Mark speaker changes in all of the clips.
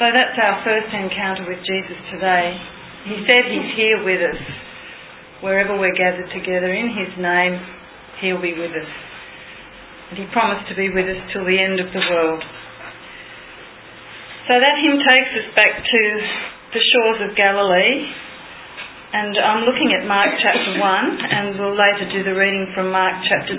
Speaker 1: So that's our first encounter with Jesus today. He said he's here with us. Wherever we're gathered together in his name, he'll be with us. And he promised to be with us till the end of the world. So that hymn takes us back to the shores of Galilee. And I'm looking at Mark chapter 1, and we'll later do the reading from Mark chapter 2.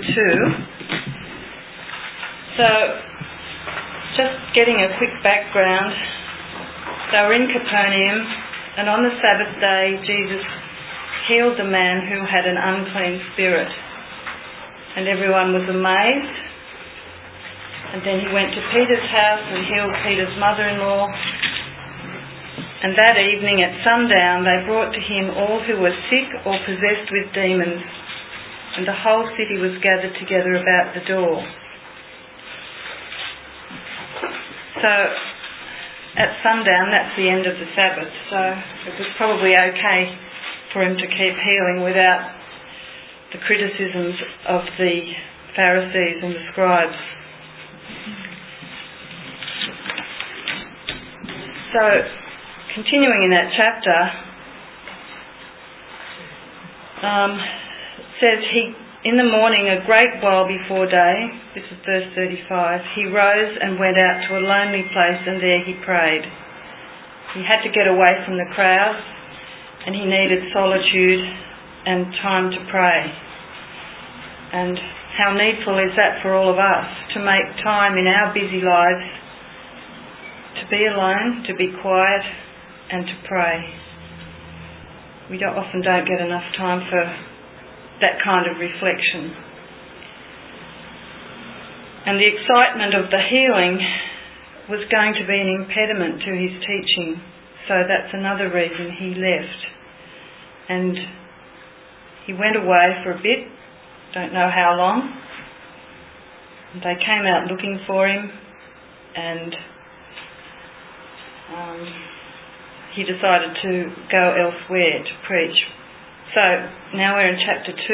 Speaker 1: So, just getting a quick background. They were in Capernaum, and on the Sabbath day, Jesus healed the man who had an unclean spirit. And everyone was amazed. And then he went to Peter's house and healed Peter's mother-in-law. And that evening at sundown they brought to him all who were sick or possessed with demons, and the whole city was gathered together about the door. So at sundown, that's the end of the Sabbath, so it was probably okay for him to keep healing without the criticisms of the Pharisees and the scribes. So, continuing in that chapter, it says in the morning, a great while before day, this is verse 35, he rose and went out to a lonely place, and there he prayed. He had to get away from the crowd, and he needed solitude and time to pray. And how needful is that for all of us, to make time in our busy lives to be alone, to be quiet, and to pray. We often don't get enough time for that kind of reflection. And the excitement of the healing was going to be an impediment to his teaching, so that's another reason he left. And he went away for a bit, don't know how long. They came out looking for him, and he decided to go elsewhere to preach. So now we're in chapter 2,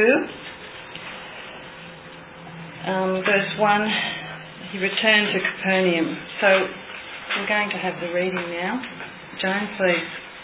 Speaker 1: verse 1. He returned to Capernaum. So we're going to have the reading now. Joan, please.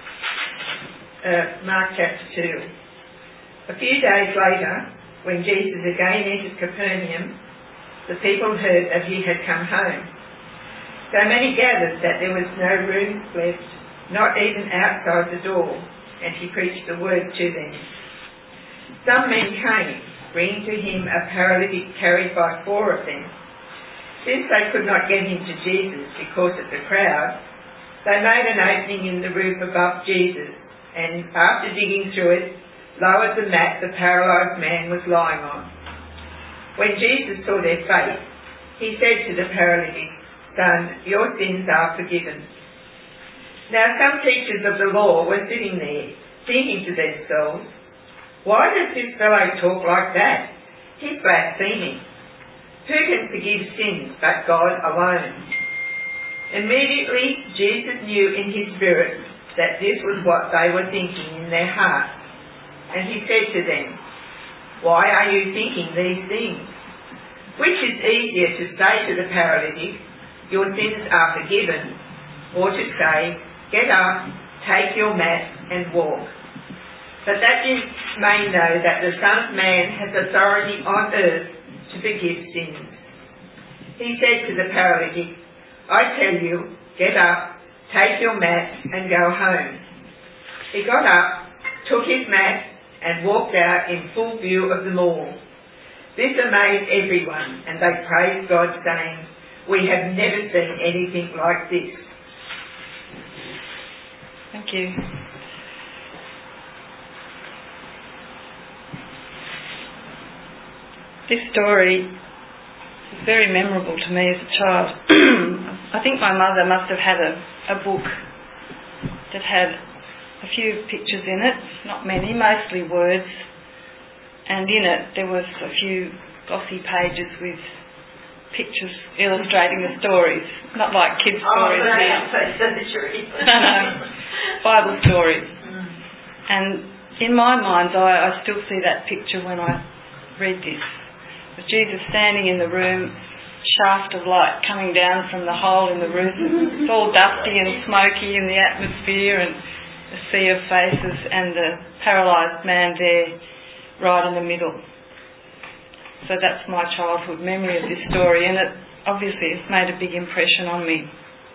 Speaker 2: Mark chapter 2. A few days later, when Jesus again entered Capernaum, the people heard that he had come home. So many gathered that there was no room left, not even outside the door, and he preached the word to them. Some men came, bringing to him a paralytic carried by 4 of them. Since they could not get him to Jesus because of the crowd, they made an opening in the roof above Jesus, and after digging through it, lowered the mat the paralysed man was lying on. When Jesus saw their faith, he said to the paralytic, "Son, your sins are forgiven." Now some teachers of the law were sitting there, thinking to themselves, "Why does this fellow talk like that? He's blaspheming. Who can forgive sins but God alone?" Immediately Jesus knew in his spirit that this was what they were thinking in their hearts. And he said to them, "Why are you thinking these things? Which is easier to say to the paralytic, 'Your sins are forgiven,' or to say, 'Get up, take your mat and walk'? But that you may know that the Son of Man has authority on earth to forgive sins." He said to the paralytic, "I tell you, get up, take your mat and go home." He got up, took his mat and walked out in full view of them all. This amazed everyone, and they praised God, saying, "We have never seen anything like this."
Speaker 1: Thank you. This story is very memorable to me as a child. I think my mother must have had a book that had a few pictures in it, not many, mostly words, and in it there was a few glossy pages with pictures illustrating the stories, not like kids' stories now. No, Bible stories. And in my mind's eye, I still see that picture when I read this. With Jesus standing in the room, shaft of light coming down from the hole in the roof. It's all dusty and smoky in the atmosphere, and a sea of faces, and the paralysed man there right in the middle. So that's my childhood memory of this story, and it obviously has made a big impression on me.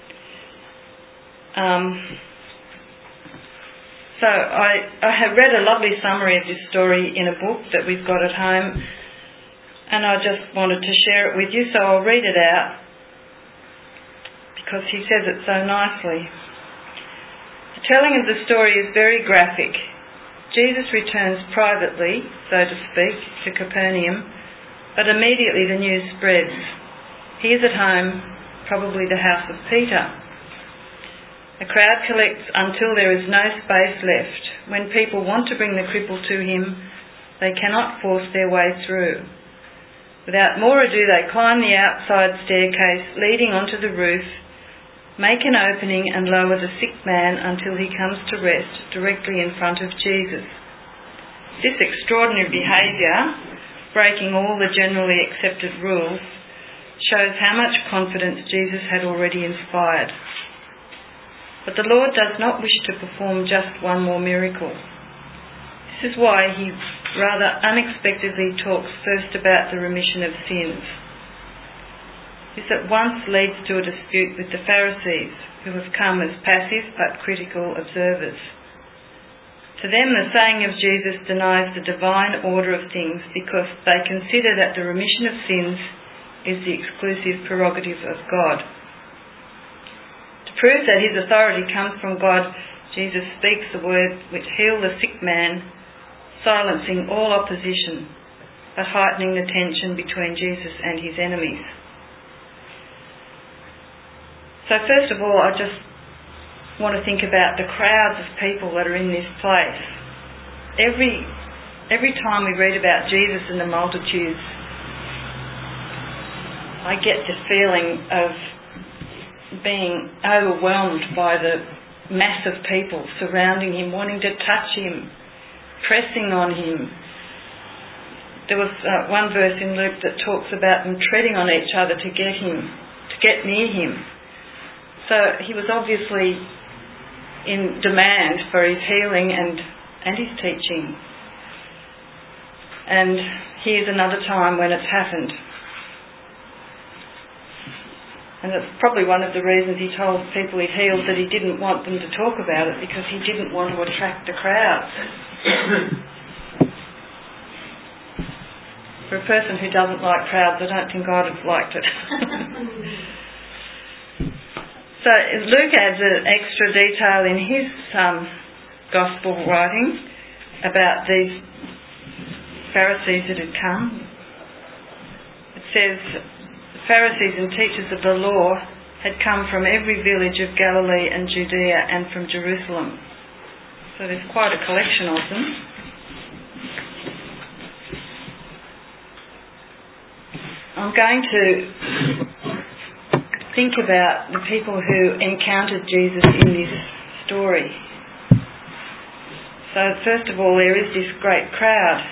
Speaker 1: So I have read a lovely summary of this story in a book that we've got at home, and I just wanted to share it with you, so I'll read it out because he says it so nicely. The telling of the story is very graphic. Jesus returns privately, so to speak, to Capernaum, but immediately the news spreads. He is at home, probably the house of Peter. A crowd collects until there is no space left. When people want to bring the cripple to him, they cannot force their way through. Without more ado, they climb the outside staircase leading onto the roof, make an opening and lower the sick man until he comes to rest directly in front of Jesus. This extraordinary behaviour, breaking all the generally accepted rules, shows how much confidence Jesus had already inspired. But the Lord does not wish to perform just one more miracle. This is why he rather unexpectedly talks first about the remission of sins. This at once leads to a dispute with the Pharisees, who have come as passive but critical observers. To them, the saying of Jesus denies the divine order of things because they consider that the remission of sins is the exclusive prerogative of God. To prove that his authority comes from God, Jesus speaks the words which heal the sick man, silencing all opposition, but heightening the tension between Jesus and his enemies. So first of all, I just want to think about the crowds of people that are in this place. Every time we read about Jesus and the multitudes, I get this feeling of being overwhelmed by the mass of people surrounding him, wanting to touch him, pressing on him. There was one verse in Luke that talks about them treading on each other to get near him. So he was obviously in demand for his healing and his teaching. And here's another time when it's happened. And it's probably one of the reasons he told people he'd healed that he didn't want them to talk about it, because he didn't want to attract the crowds. For a person who doesn't like crowds, I don't think I'd have liked it. So Luke adds an extra detail in his gospel writing about these Pharisees that had come. It says, Pharisees and teachers of the law had come from every village of Galilee and Judea and from Jerusalem. So there's quite a collection of them. I'm going to think about the people who encountered Jesus in this story. So first of all, there is this great crowd.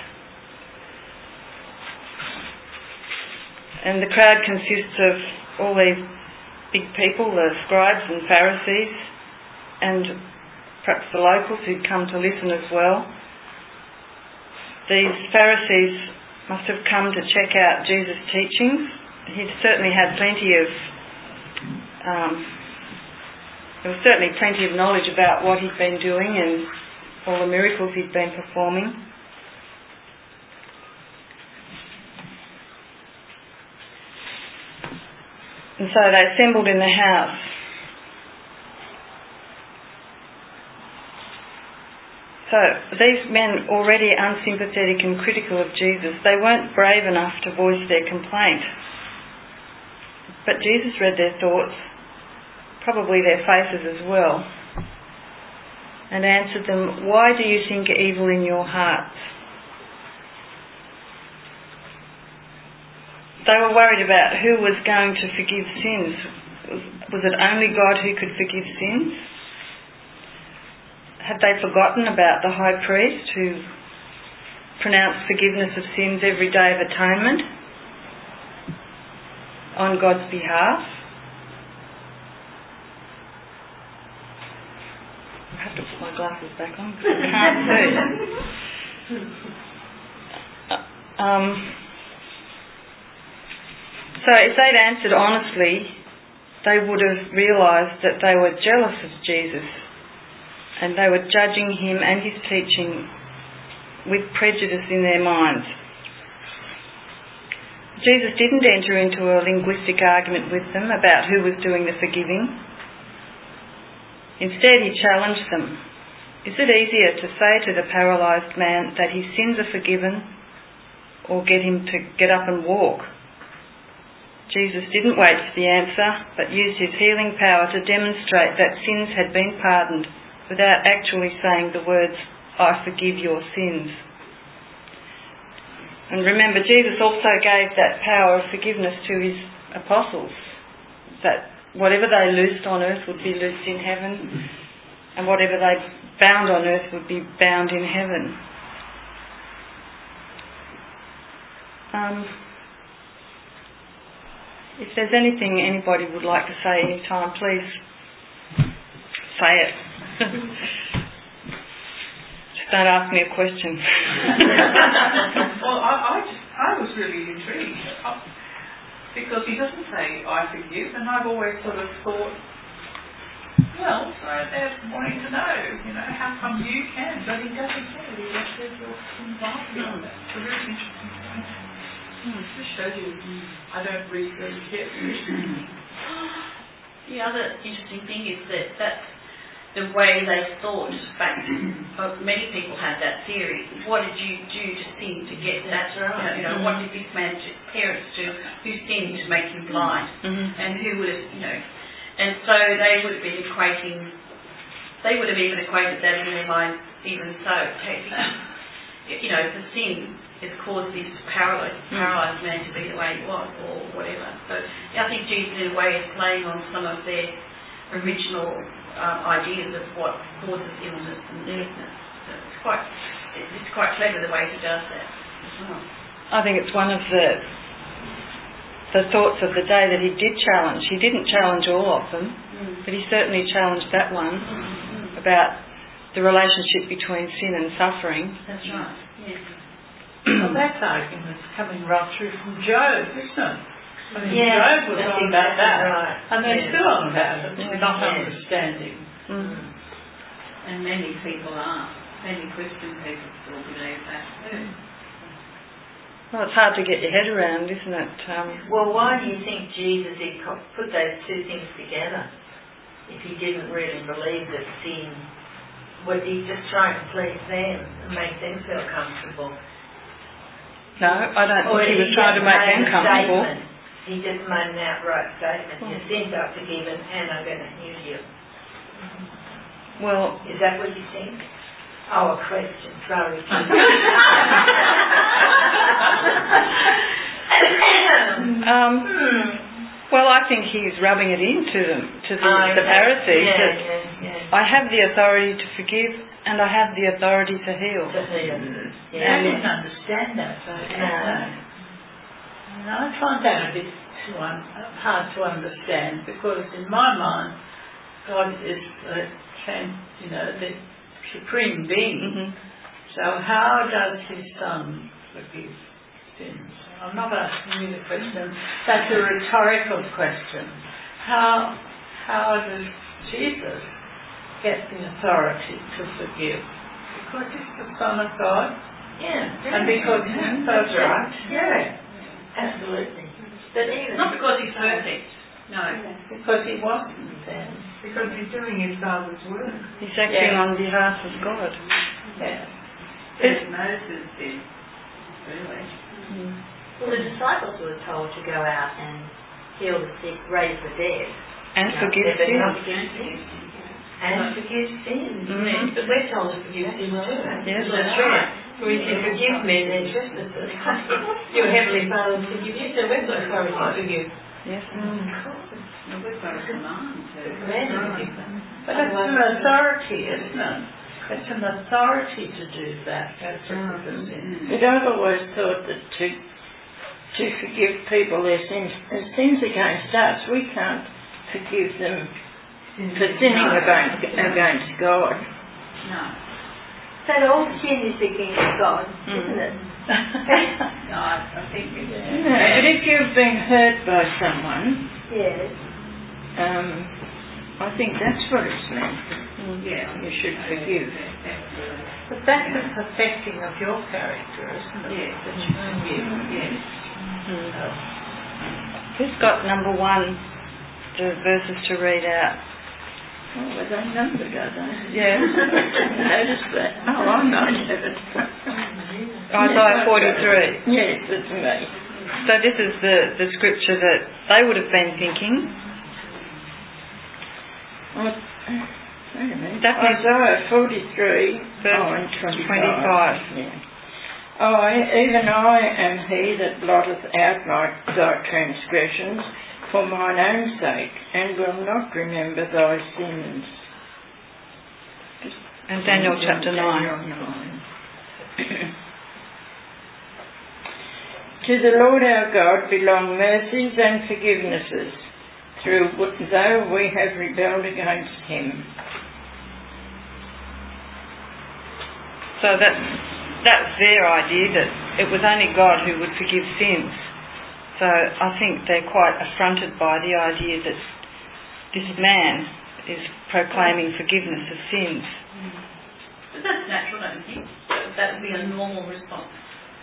Speaker 1: And the crowd consists of all these big people, the scribes and Pharisees, and perhaps the locals who'd come to listen as well. These Pharisees must have come to check out Jesus' teachings. He'd certainly had there was certainly plenty of knowledge about what he'd been doing and all the miracles he'd been performing. And so they assembled in the house. So these men, already unsympathetic and critical of Jesus, they weren't brave enough to voice their complaint. But Jesus read their thoughts, probably their faces as well, and answered them, "Why do you think evil in your hearts?" They were worried about who was going to forgive sins. Was it only God who could forgive sins? Had they forgotten about the high priest who pronounced forgiveness of sins every day of atonement? on God's behalf. I have to put my glasses back on because I can't see. So if they'd answered honestly, they would have realised that they were jealous of Jesus and they were judging him and his teaching with prejudice in their minds. Jesus didn't enter into a linguistic argument with them about who was doing the forgiving. Instead, he challenged them. Is it easier to say to the paralysed man that his sins are forgiven or get him to get up and walk? Jesus didn't wait for the answer, but used his healing power to demonstrate that sins had been pardoned without actually saying the words, I forgive your sins. And remember, Jesus also gave that power of forgiveness to his apostles, that whatever they loosed on earth would be loosed in heaven, and whatever they bound on earth would be bound in heaven. If there's anything anybody would like to say any time, please say it. Just don't ask me a question.
Speaker 3: Well, I was really intrigued because he doesn't say I forgive, and I've always sort of thought, well, so they're wanting to know, how come you can, but he doesn't say it. He just says you're involved in that. It's a really interesting point. It just shows you I don't read very carefully.
Speaker 4: The other interesting thing is that the way they thought back, many people had that theory. What did you do to sin to get that? Right. What did this man's parents do? Who sinned to make him blind? And who would have, and so they would have been equating. They would have even equated that in their minds. Even so, the sin has caused this paralysed man to be the way he was, or whatever. So I think Jesus, in a way, is playing on some of their original ideas of what causes illness and sickness. So it's quite clever the way he does that as well.
Speaker 1: I think it's one of the thoughts of the day that he did challenge. He didn't challenge all of them, but he certainly challenged that one about the relationship between sin and suffering.
Speaker 4: That's right. Yes.
Speaker 3: Well, that argument's coming right through from Job, isn't it? Job was on about that,
Speaker 2: right.
Speaker 3: And they're still on about it, not understanding.
Speaker 4: And many people are. Many Christian people still believe that too.
Speaker 1: Well, it's hard to get your head around, isn't it?
Speaker 2: Well, why do you think Jesus put those two things together? If he didn't really believe that sin, was he just trying to please them and make them feel comfortable?
Speaker 1: No, I don't think he was trying to make them comfortable.
Speaker 2: He just made an outright statement. Your sins are forgiven and I'm going to heal you.
Speaker 1: Well,
Speaker 2: is that what you think? Oh, a question. Sorry.
Speaker 1: Well, I think he's rubbing it into them, to the Pharisees. I have the authority to forgive and I have the authority to heal.
Speaker 3: I didn't understand that. I find that a bit hard to understand because in my mind, God is the supreme being. So how does his Son forgive sins? I'm not asking you the question. That's a rhetorical question. How does Jesus get the authority to forgive? Because he's the Son of God.
Speaker 2: Yeah.
Speaker 3: And because he's perfect.
Speaker 2: Yeah. Absolutely. But even
Speaker 4: not because he's perfect. No.
Speaker 3: Because he wasn't then.
Speaker 2: Because he's doing his Father's work.
Speaker 1: He's acting on behalf of God.
Speaker 3: Yeah.
Speaker 4: As Moses did, really.
Speaker 2: Well, the disciples were told to go out and heal the sick, raise the dead.
Speaker 1: And forgive sins.
Speaker 2: And forgive sins. But we're told to forgive sins too.
Speaker 1: Yes,
Speaker 2: that's right. For if you forgive men their trespasses, your Heavenly Father will forgive you, so we've got authority to forgive.
Speaker 1: Yes.
Speaker 4: We've got a command to
Speaker 2: forgive them.
Speaker 3: But it's an authority, isn't it? It's an authority to do that. That's what it is. I've always thought that to to forgive people their sins against us. We can't forgive them for sinning against God.
Speaker 4: No.
Speaker 5: But all sin is against God, isn't it?
Speaker 4: No, I think it is.
Speaker 3: But if you've been hurt by someone,
Speaker 5: Yes.
Speaker 3: I think that's what it's meant.
Speaker 4: Yeah.
Speaker 3: You should forgive.
Speaker 6: But that's the perfecting of your character, isn't it?
Speaker 4: Yes.
Speaker 6: That you forgive.
Speaker 4: Yes.
Speaker 1: Who's got number 1, the verses to read out?
Speaker 3: Oh, well, they're numbered, are they?
Speaker 1: Yeah.
Speaker 3: Notice that. Oh, I might have it.
Speaker 1: Isaiah 43.
Speaker 3: Yes, it's me.
Speaker 1: So this is the scripture that they would have been thinking.
Speaker 3: Wait a minute.
Speaker 1: Isaiah
Speaker 3: 43,
Speaker 1: verse 25.
Speaker 3: Yeah. Even I am he that blotteth out thy transgressions for mine own sake, and will not remember thy sins.
Speaker 1: And Daniel chapter 9.
Speaker 3: Daniel 9. To the Lord our God belong mercies and forgivenesses, though we have rebelled against him.
Speaker 1: So that's their idea, that it was only God who would forgive sins. So I think they're quite affronted by the idea that this man is proclaiming forgiveness of sins.
Speaker 4: But that's natural, don't you think? That would be a normal response.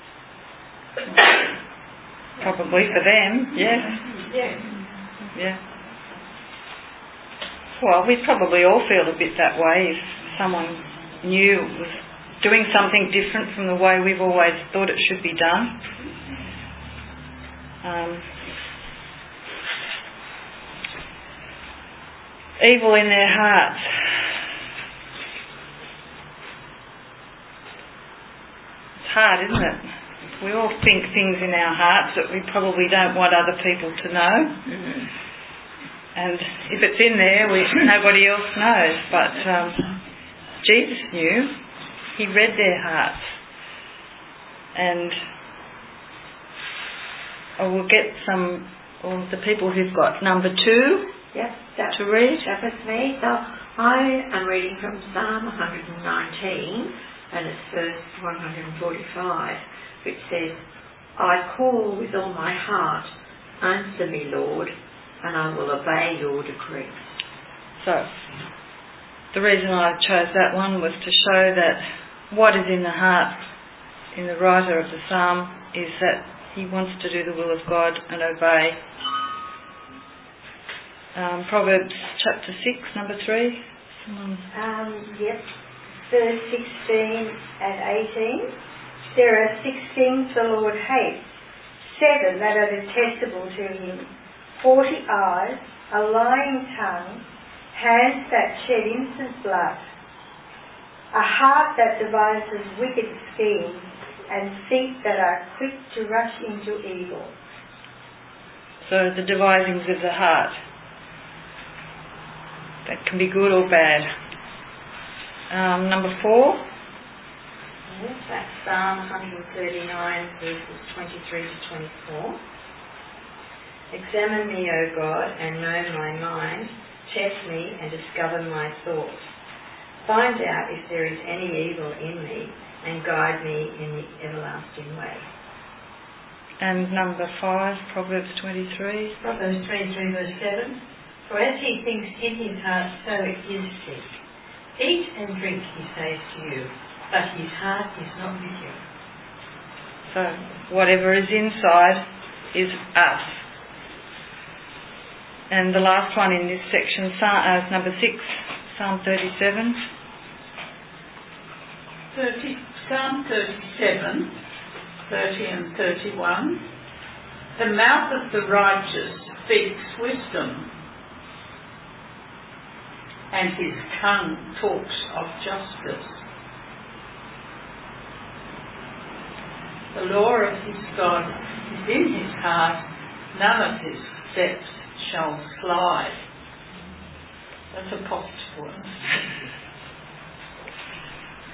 Speaker 1: Probably for them, yes. Yeah. Well, we'd probably all feel a bit that way if someone new was doing something different from the way we've always thought it should be done. Evil in their hearts. It's hard, isn't it? We all think things in our hearts that we probably don't want other people to know.
Speaker 3: Mm-hmm.
Speaker 1: And if it's in there, nobody else knows. But Jesus knew. He read their hearts. And I will get some of the people who've got number 2 to read.
Speaker 5: That was me. So I am reading from Psalm 119, and it's verse 145, which says, I call with all my heart, answer me, Lord, and I will obey your decrees.
Speaker 1: So, the reason I chose that one was to show that what is in the heart in the writer of the psalm is that he wants to do the will of God and obey. Proverbs chapter 6, number 3.
Speaker 5: Yes, verse 16 and 18. There are 6 things the Lord hates, 7 that are detestable to him: 40 eyes, a lying tongue, hands that shed innocent blood, a heart that devises wicked schemes, and feet that are quick to rush into evil.
Speaker 1: So the devisings of the heart, that can be good or bad. Number 4.
Speaker 5: Yes, that's Psalm 139, verses 23 to 24. Examine me, O God, and know my mind. Test me and discover my thoughts. Find out if there is any evil in me, and guide me in the everlasting way.
Speaker 1: And number 5, Proverbs 23.
Speaker 6: Proverbs 23, verse 7. For as he thinks in his heart, so it is he. Eat and drink, he says to you, but his heart is not with you.
Speaker 1: So whatever is inside is us. And the last one in this section, number 6, Psalm 37.
Speaker 3: Psalm 37, 30 and 31. The mouth of the righteous speaks wisdom, and his tongue talks of justice. The law of his God is in his heart, none of his steps shall slide. That's a positive one.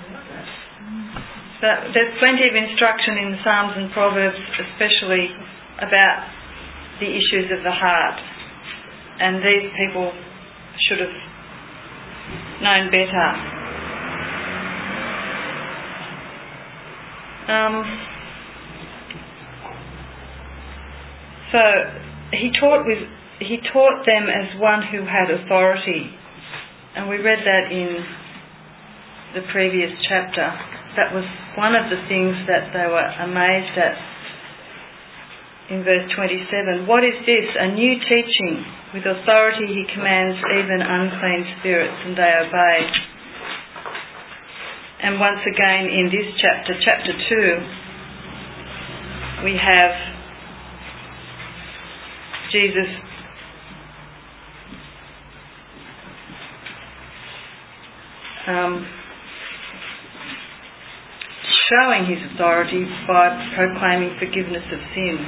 Speaker 1: There's plenty of instruction in the Psalms and Proverbs, especially about the issues of the heart, and these people should have known better. So he taught them as one who had authority, and we read that in the previous chapter. That was one of the things that they were amazed at in verse 27. What is this? A new teaching. With authority he commands even unclean spirits, and they obey. And once again in this chapter, chapter 2, we have Jesus showing his authority by proclaiming forgiveness of sins.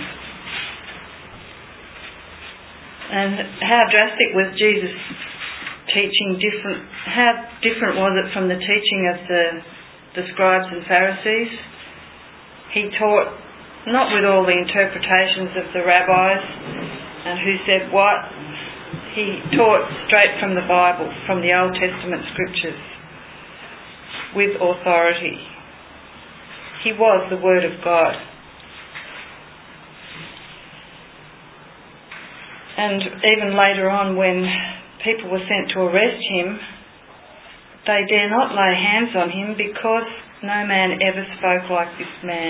Speaker 1: And how drastic was Jesus' teaching how different was it from the teaching of the scribes and Pharisees? He taught not with all the interpretations of the rabbis and who said what. He taught straight from the Bible, from the Old Testament scriptures, with authority. He was the Word of God. And even later on, when people were sent to arrest him, they dare not lay hands on him because no man ever spoke like this man.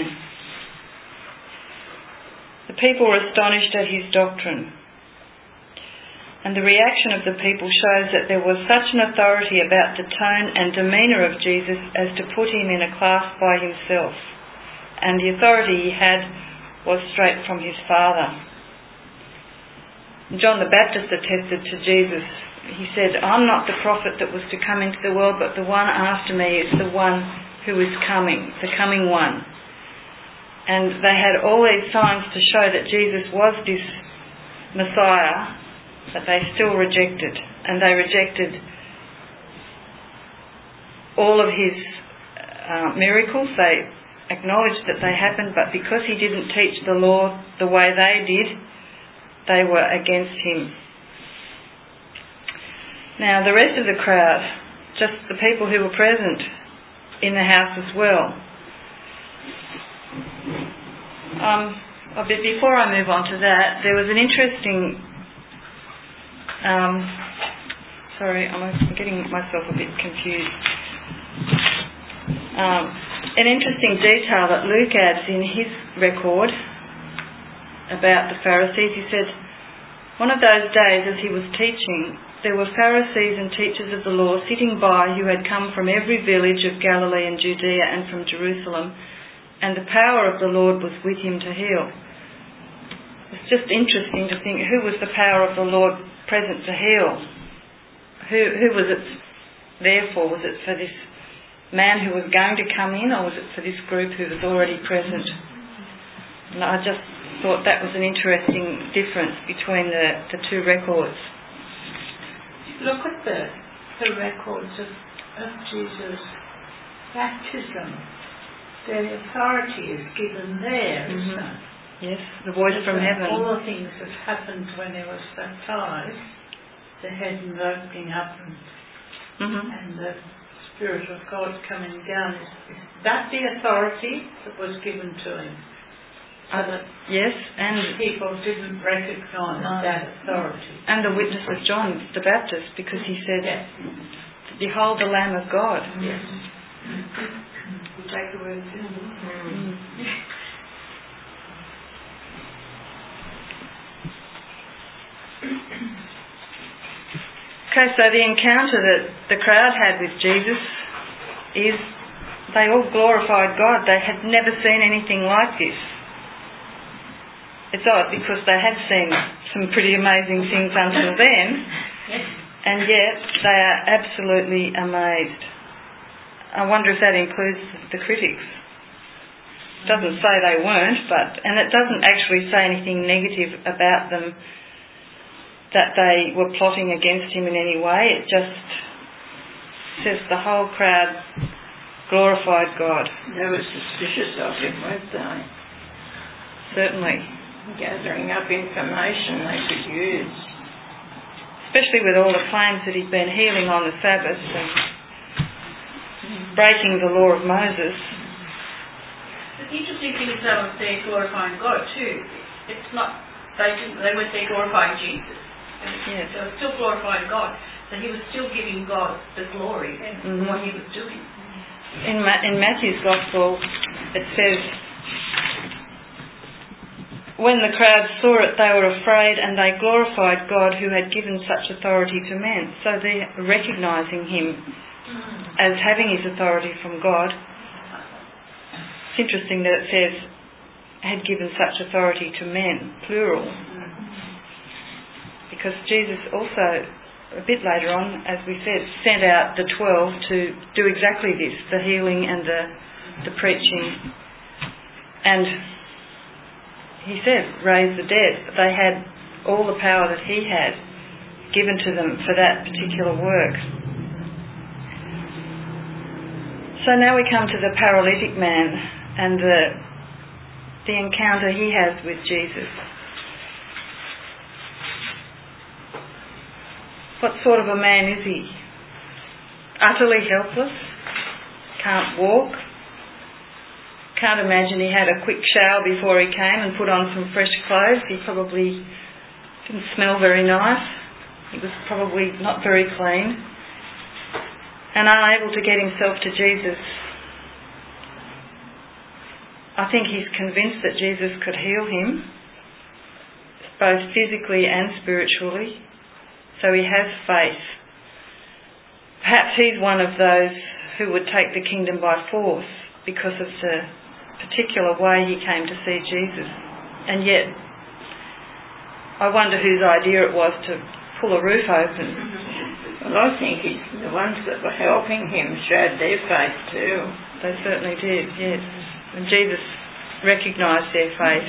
Speaker 1: The people were astonished at his doctrine. And the reaction of the people shows that there was such an authority about the tone and demeanour of Jesus as to put him in a class by himself. And the authority he had was straight from his Father. John the Baptist attested to Jesus. He said, I'm not the prophet that was to come into the world, but the one after me is the one who is coming, the coming one. And they had all these signs to show that Jesus was this Messiah, but they still rejected. And they rejected all of his miracles. They acknowledged that they happened, but because he didn't teach the law the way they did, they were against him. Now the rest of the crowd, just the people who were present in the house as well. Before I move on to that, there was an interesting sorry, I'm getting myself a bit confused. An interesting detail that Luke adds in his record about the Pharisees. He said, one of those days as he was teaching, there were Pharisees and teachers of the law sitting by who had come from every village of Galilee and Judea and from Jerusalem, and the power of the Lord was with him to heal. It's just interesting to think, who was the power of the Lord present to heal? Who was it there for? Was it for this man who was going to come in, or was it for this group who was already present? And I just thought that was an interesting difference between the two records.
Speaker 3: Look at the records of Jesus' baptism. The authority is given there, isn't it?
Speaker 1: Yes, the voice from heaven.
Speaker 3: All the things that happened when he was baptised, the heavens opening up and the Spirit of God coming down, is that the authority that was given to him? So that
Speaker 1: yes, and
Speaker 3: people didn't recognise that authority.
Speaker 1: And the witness of John the Baptist, because he said, behold the Lamb of God.
Speaker 3: Yes.
Speaker 6: We take the word of him.
Speaker 1: Okay, so the encounter that the crowd had with Jesus is they all glorified God. They had never seen anything like this. It's odd because they had seen some pretty amazing things until then, and yet they are absolutely amazed. I wonder if that includes the critics. It doesn't say they weren't, and it doesn't actually say anything negative about them, that they were plotting against him in any way. It just says the whole crowd glorified God.
Speaker 6: They were suspicious of him, weren't they?
Speaker 1: Certainly.
Speaker 6: gathering up information they could use.
Speaker 1: Especially with all the claims that he'd been healing on the Sabbath and breaking the law of Moses.
Speaker 4: The interesting thing is they're glorifying God too. It's not, they weren't there glorifying Jesus.
Speaker 1: Yes.
Speaker 4: They were still glorifying God. So he was still giving God the glory for what he was doing.
Speaker 1: In Matthew's Gospel, it says, when the crowd saw it, they were afraid and they glorified God who had given such authority to men. So they're recognising him as having his authority from God. It's interesting that it says, had given such authority to men, plural. Because Jesus also, a bit later on, as we said, sent out the 12 to do exactly this, the healing and the preaching. And he said, raise the dead. They had all the power that he had given to them for that particular work. So now we come to the paralytic man and the encounter he has with Jesus. What sort of a man is he? Utterly helpless? Can't walk? Can't imagine he had a quick shower before he came and put on some fresh clothes. He probably didn't smell very nice. He was probably not very clean. And unable to get himself to Jesus. I think he's convinced that Jesus could heal him, both physically and spiritually. So he has faith. Perhaps he's one of those who would take the kingdom by force because of the particular way he came to see Jesus. And yet, I wonder whose idea it was to pull a roof open.
Speaker 6: Well, I think the ones that were helping him showed their faith too.
Speaker 1: They certainly did, yes. And Jesus recognised their faith.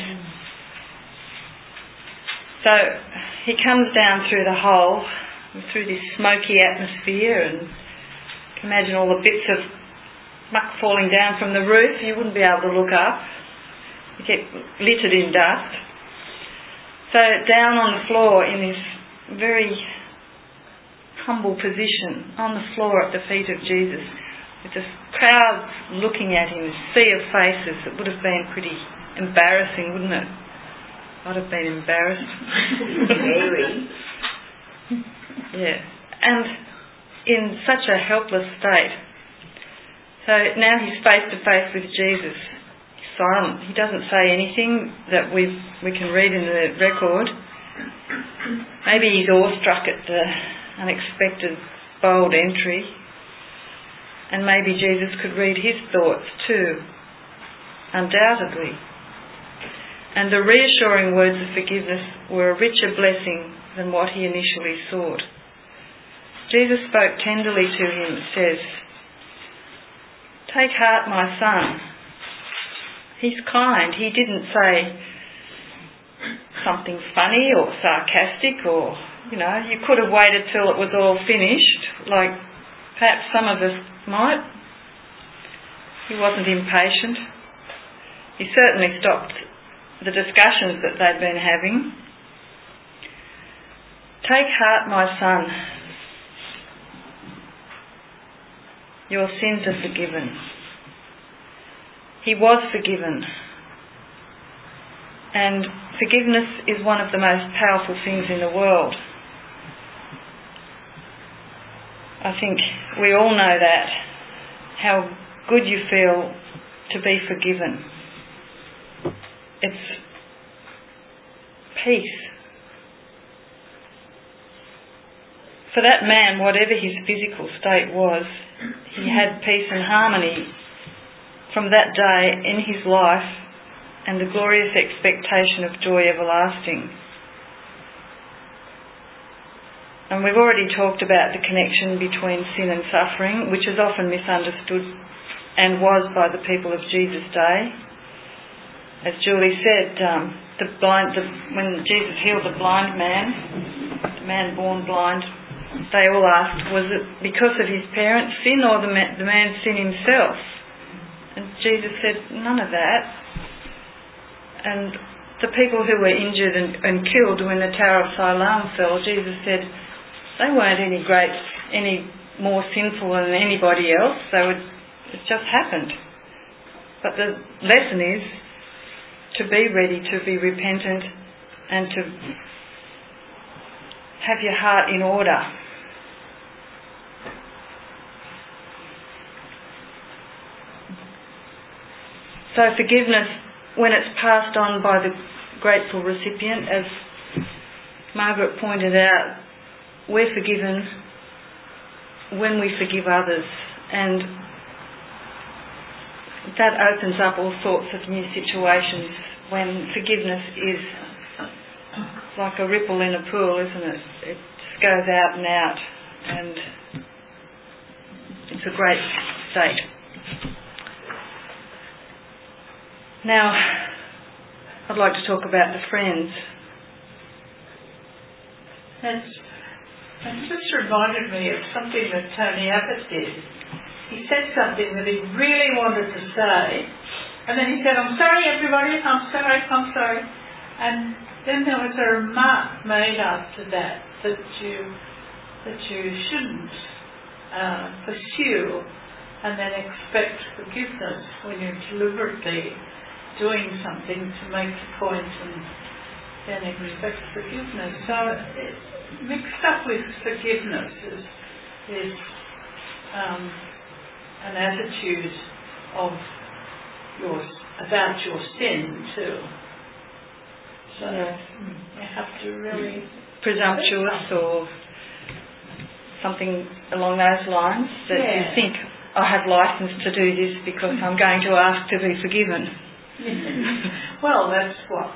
Speaker 1: So he comes down through the hole, through this smoky atmosphere, and you can imagine all the bits of muck falling down from the roof. You wouldn't be able to look up. You get littered in dust. So down on the floor in this very humble position, on the floor at the feet of Jesus, with the crowd looking at him, a sea of faces. It would have been pretty embarrassing, wouldn't it? I'd have been embarrassed.
Speaker 2: Very.
Speaker 1: Yeah. And in such a helpless state. So now he's face to face with Jesus. He's silent. He doesn't say anything that we can read in the record. Maybe he's awestruck at the unexpected bold entry. And maybe Jesus could read his thoughts too. Undoubtedly. And the reassuring words of forgiveness were a richer blessing than what he initially sought. Jesus spoke tenderly to him, says, "Take heart, my son." He's kind. He didn't say something funny or sarcastic or, you could have waited till it was all finished, like perhaps some of us might. He wasn't impatient. He certainly stopped the discussions that they'd been having. "Take heart, my son. Your sins are forgiven." He was forgiven. And forgiveness is one of the most powerful things in the world. I think we all know that, how good you feel to be forgiven. It's peace. For that man, whatever his physical state was, he had peace and harmony from that day in his life and the glorious expectation of joy everlasting. And we've already talked about the connection between sin and suffering, which is often misunderstood and was by the people of Jesus' day. As Julie said, when Jesus healed the blind man, the man born blind, they all asked, was it because of his parents' sin or the man's sin himself? And Jesus said, none of that. And the people who were injured and killed when the Tower of Siloam fell, Jesus said they weren't any more sinful than anybody else. It just happened. But the lesson is to be ready, to be repentant, and to have your heart in order. So forgiveness, when it's passed on by the grateful recipient, as Margaret pointed out, we're forgiven when we forgive others, and that opens up all sorts of new situations when forgiveness is like a ripple in a pool, isn't it? It just goes out and out, and it's a great state. Now, I'd like to talk about the friends.
Speaker 3: It just reminded me of something that Tony Abbott did. He said something that he really wanted to say, and then he said, "I'm sorry, everybody, I'm sorry. And then there was a remark made after that you shouldn't pursue and then expect forgiveness when you're deliberately doing something to make the point and then expect forgiveness." So mixed up with forgiveness is an attitude about your sin too. So you have to really
Speaker 1: presumptuous or something along those lines, that you think, I have license to do this because I'm going to ask to be forgiven.
Speaker 3: Well, that's what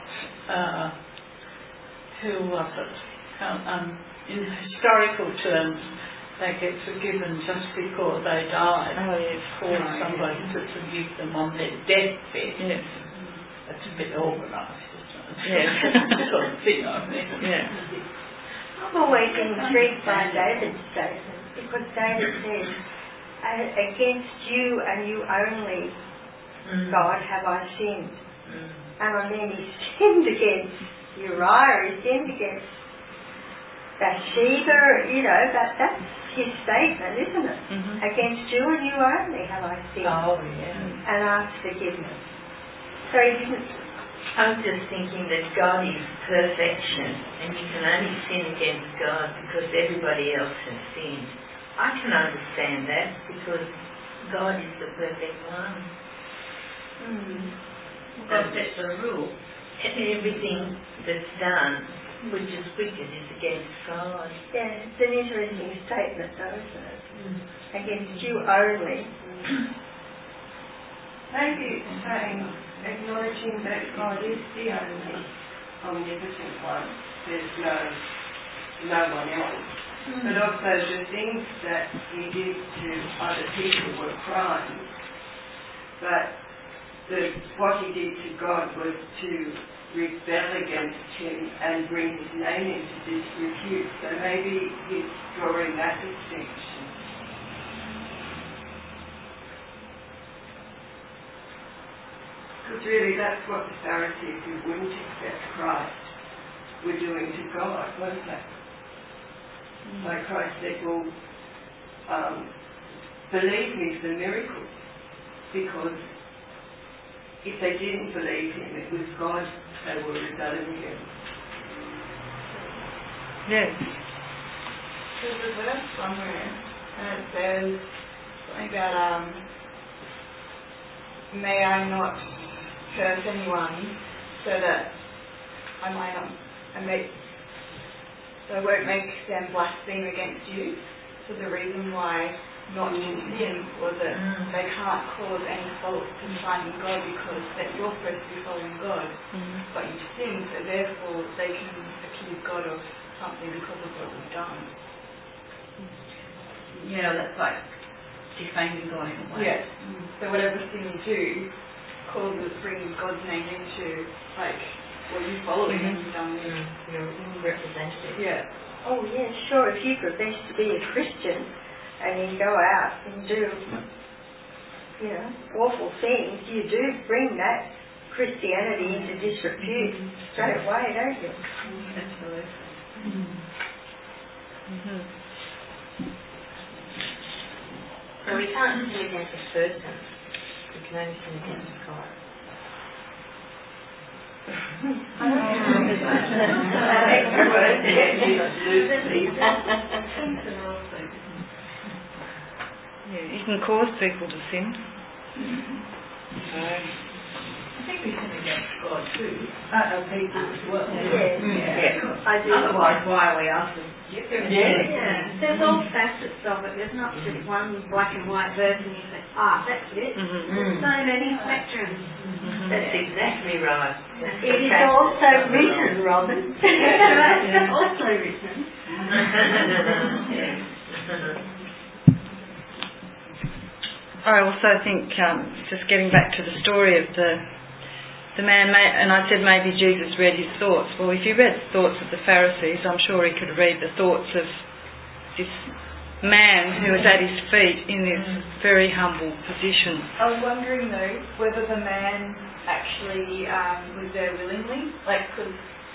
Speaker 3: who was it? In historical terms, they get forgiven just before they die.
Speaker 1: Oh, yes.
Speaker 3: For somebody to forgive them on their deathbed.
Speaker 1: Yes.
Speaker 3: That's a bit organised, isn't it?
Speaker 1: Yes.
Speaker 3: Sort of thing, I mean.
Speaker 1: Yeah.
Speaker 5: I've always been intrigued by David's statement, because David says, against you and you only, God, have I sinned. And then he sinned against Uriah, he sinned against Bathsheba, that's his statement, isn't it? Against you and you only have I sinned.
Speaker 6: Oh, yeah.
Speaker 5: And asked forgiveness. So he didn't...
Speaker 6: I'm just thinking that God is perfection, and you can only sin against God because everybody else has sinned. I can understand that because God is the perfect one.
Speaker 4: God sets a rule.
Speaker 6: And everything that's done which is wicked is against God.
Speaker 5: Yeah, it's an interesting statement though, isn't it? Against you only.
Speaker 7: Maybe it's saying, acknowledging that God is the only omnipotent one. There's no one else. But also the things that he did to other people were crimes. But what he did to God was to rebel against him and bring his name into disrepute. So maybe he's drawing that distinction. Because really that's what the Pharisees who wouldn't accept Christ were doing to God, wasn't it? Like Christ said, well, believe me for the miracles, because if they didn't believe him, it was God they were rebelling against.
Speaker 1: Yes.
Speaker 8: There's a verse somewhere, and it says something about, may I not curse anyone, so that I might not, so I won't make them blaspheme against you. So the reason why not to sin was that they can't cause any fault to finding God because that you're supposed to be following God, but you've sinned, so therefore they can accuse God of something because of what we've done.
Speaker 4: Yeah, that's like defaming God in a way.
Speaker 8: Yeah. So whatever sin you do brings God's name into, like, well, you follow him and you've done this.
Speaker 6: You're representative.
Speaker 8: Yeah.
Speaker 5: Oh, yeah, sure. If you profess to be a Christian and you go out and do, awful things, you do bring that Christianity into disrepute straight away, don't you?
Speaker 2: Absolutely.
Speaker 1: Mm-hmm.
Speaker 6: So we can't sin against a person. We can only sin against God.
Speaker 1: Yeah, you can cause people to sin. So,
Speaker 3: I think we sin against God too. People as well.
Speaker 5: Yeah. I do.
Speaker 2: Otherwise, why are we asking?
Speaker 5: Yeah. There's all facets of it. There's not just one black and white verse and you say, that's it. There's so many spectrums.
Speaker 6: That's exactly right.
Speaker 5: It is also written, Robin. It's also written.
Speaker 1: I also think, just getting back to the story of the man, and I said maybe Jesus read his thoughts. Well, if he read the thoughts of the Pharisees, I'm sure he could read the thoughts of this man who was at his feet in this very humble position.
Speaker 8: I was wondering though whether the man actually was there willingly, because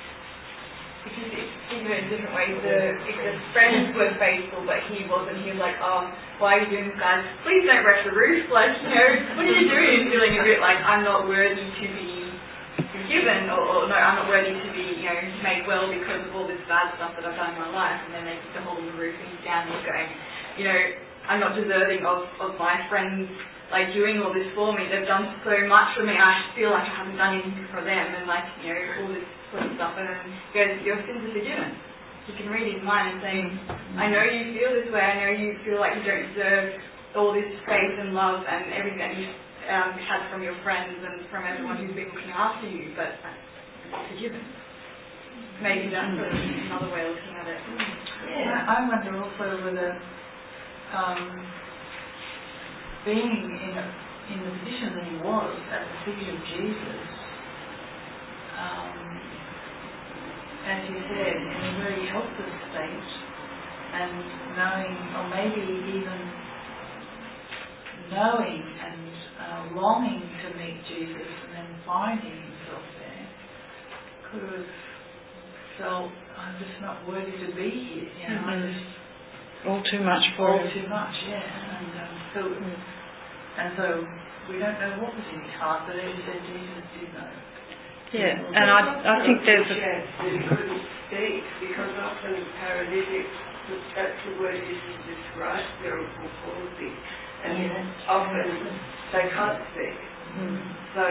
Speaker 8: in different ways, if the friends were faithful but he wasn't, he was like, why are you doing this, guys? Please don't wreck the roof. What are you doing? Feeling a bit like I'm not worthy to be forgiven, or no, I'm not worthy to be, made well because of all this bad stuff that I've done in my life. And then they put the hole in the roof and he's down there going, I'm not deserving of my friends doing all this for me. They've done so much for me. I feel like I haven't done anything for them, and all this sort of stuff. And then he goes, your sins are forgiven. You can read his mind and say, I know you feel this way. I know you feel like you don't deserve all this faith and love and everything that you've had from your friends and from everyone who's been looking after you, but it's forgiven. Maybe that's another way of looking at it.
Speaker 3: Yeah. I wonder also whether being in the position that he was at the feet of Jesus, as you said, in a very helpless state, and knowing, or maybe even knowing and longing to meet Jesus, and then finding himself there, could have felt, I'm just not worthy to be here. I just
Speaker 1: all too much for
Speaker 3: all too much, and so we don't know what was in his heart, but as you said, Jesus did know.
Speaker 1: Yeah, and I think there's a
Speaker 7: chance that he couldn't speak, because often paralytics, that's the word used to describe cerebral palsy, and often they can't speak. So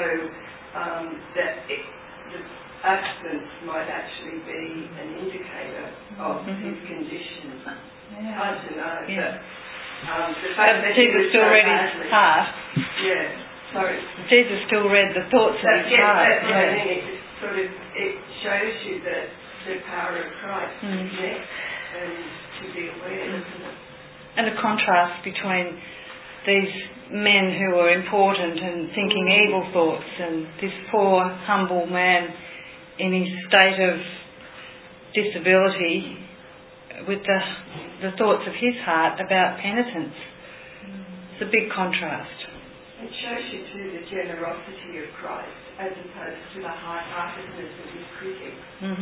Speaker 7: the absence might actually be an indicator of his condition. Hard to know, but the fact that
Speaker 1: Jesus still read his heart.
Speaker 7: Yeah, sorry.
Speaker 1: Jesus still read the thoughts of his heart.
Speaker 7: That's what I mean. It shows you that the power of Christ is next, and to be aware, doesn't it?
Speaker 1: And the contrast between these men who were important and thinking evil thoughts, and this poor, humble man in his state of disability with the thoughts of his heart about penitence. It's a big contrast.
Speaker 7: It shows you too the generosity of Christ as opposed to the hard-heartedness of his critics.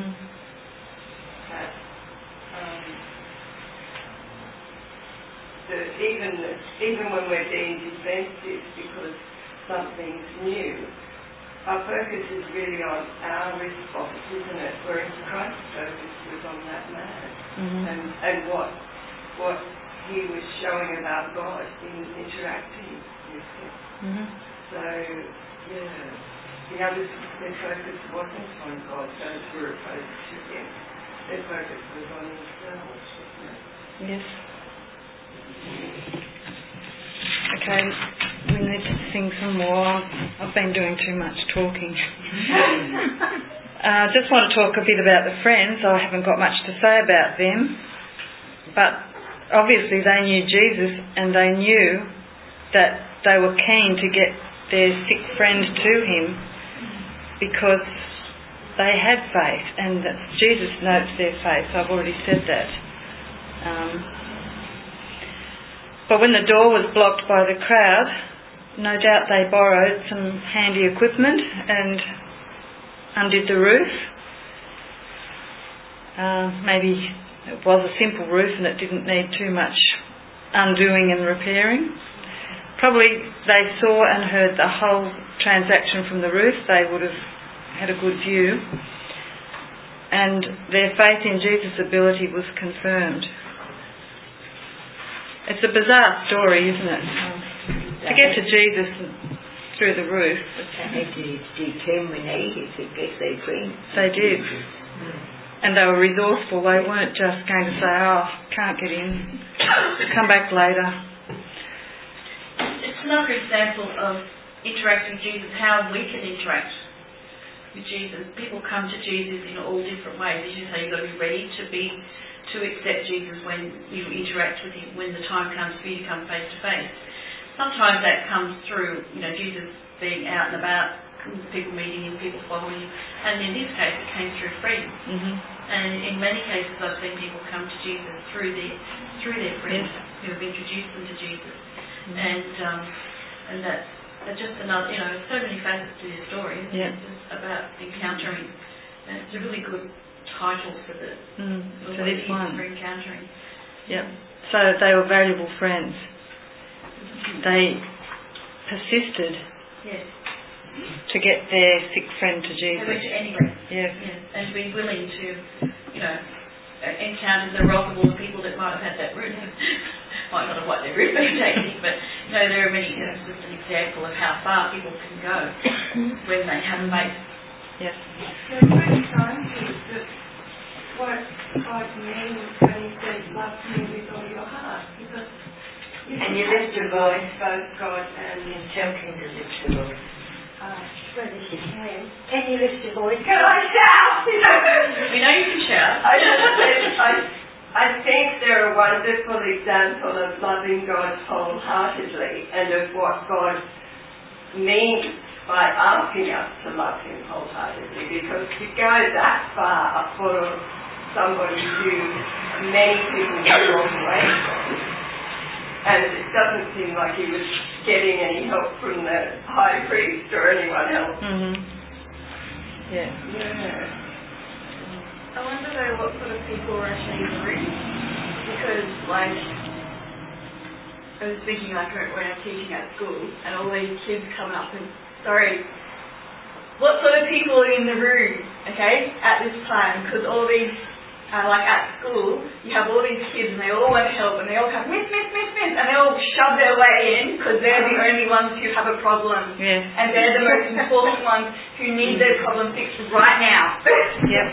Speaker 7: That even when we're being defensive because something's new, our focus is really on our response, isn't it? Whereas Christ's focus was on that man and what he was showing about God in interacting with him. So, the others, their focus wasn't on God, those who were opposed to him. Their focus was on themselves, wasn't it?
Speaker 1: Yes. Okay, we need to sing some more. I've been doing too much talking. I just want to talk a bit about the friends. I haven't got much to say about them, but obviously they knew Jesus, and they knew that they were keen to get their sick friend to him because they had faith, and that Jesus notes their faith. I've already said that. But when the door was blocked by the crowd, no doubt they borrowed some handy equipment and undid the roof. Maybe it was a simple roof and it didn't need too much undoing and repairing. Probably they saw and heard the whole transaction from the roof. They would have had a good view. And their faith in Jesus' ability was confirmed. It's a bizarre story, isn't it? To get to Jesus through the roof.
Speaker 6: They did determinate to get their dream.
Speaker 1: They did. And they were resourceful. They weren't just going to say, oh, can't get in, come back later.
Speaker 4: It's another example of interacting with Jesus, how we can interact with Jesus. People come to Jesus in all different ways. As you say, you've got to be ready to accept Jesus when you interact with him, when the time comes for you to come face to face. Sometimes that comes through, Jesus being out and about, people meeting him, people following him. And in this case, it came through friends. Mm-hmm. And in many cases, I've seen people come to Jesus through their friends who have introduced them to Jesus. Mm-hmm. And that's just another, so many facets to this story. It's just about encountering. And it's a really good title for this one. For encountering.
Speaker 1: Yep. So they were valuable friends. They persisted. Yes. To get their sick friend to Jesus.
Speaker 4: They went to anyway.
Speaker 1: Yes.
Speaker 4: And to be willing to, encounter the wrath of all the people that might have had that room. Might not have what their room been taking, but there are many. It's just an example of how far people can go when they have faith.
Speaker 1: Yes.
Speaker 7: So many times it's what God means when He says, "Love me with all your heart," because
Speaker 6: and you lift your voice,
Speaker 7: both God and
Speaker 6: you're joking to lift your voice.
Speaker 5: Whether she can you lift your voice?
Speaker 7: Can I shout?
Speaker 4: We know you can shout.
Speaker 7: I think they're a wonderful example of loving God wholeheartedly and of what God means by asking us to love Him wholeheartedly, because to go that far for somebody who many people have walked away from, and it doesn't seem like He was getting any help from the high priest or anyone else.
Speaker 1: Mm-hmm. Yeah.
Speaker 8: I wonder though what sort of people were actually in the room, because I was thinking when I'm teaching at school and all these kids coming up and what sort of people are in the room, okay, at this time, because all these at school, you have all these kids and they all want help and they all have miss, and they all shove their way in because they're the only ones who have a problem.
Speaker 1: Yes.
Speaker 8: And they're the most important ones who need their problem fixed right now.
Speaker 1: Yep.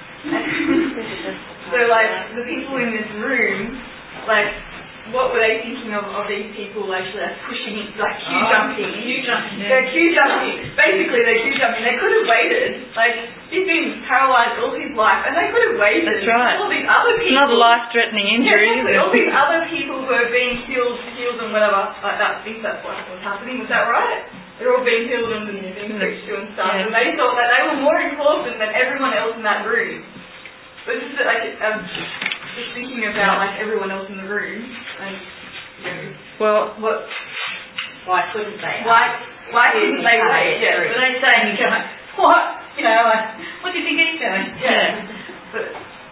Speaker 8: So the people in this room, what were they thinking of these people actually pushing, queue jumping? They're queue jumping. Basically, they're queue jumping. They could have waited. He's been paralysed all his life, and they could have waited.
Speaker 1: That's right.
Speaker 8: All these other people.
Speaker 1: It's not a life-threatening injury.
Speaker 8: Yeah, exactly. All these other people who are being healed and whatever. I think that's what was happening. Was that right? They're all being healed and being preached to and stuff. Yeah. And they thought that they were more important than everyone else in that room. But just just thinking about everyone else in the room,
Speaker 1: well,
Speaker 6: why couldn't they?
Speaker 8: Why couldn't they wait? Yeah, but they say, what? What do you think he's doing? Yeah. But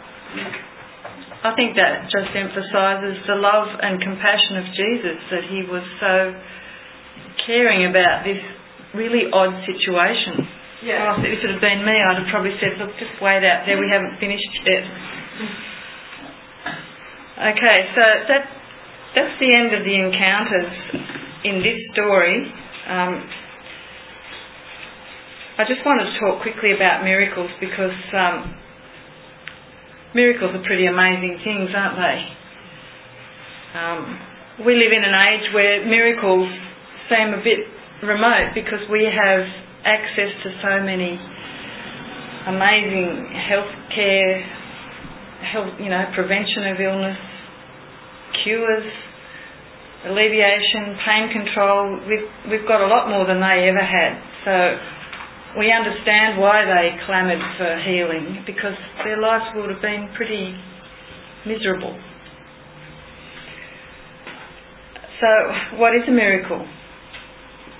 Speaker 1: I think that just emphasises the love and compassion of Jesus, that He was so caring about this really odd situation.
Speaker 8: Yeah.
Speaker 1: If it had been me, I'd have probably said, look, just wait out there, we haven't finished yet. Okay, so that's the end of the encounters in this story. I just wanted to talk quickly about miracles, because miracles are pretty amazing things, aren't they? We live in an age where miracles seem a bit remote, because we have access to so many amazing healthcare, prevention of illness, cures, alleviation, pain control. We've got a lot more than they ever had. So we understand why they clamoured for healing, because their lives would have been pretty miserable. So what is a miracle?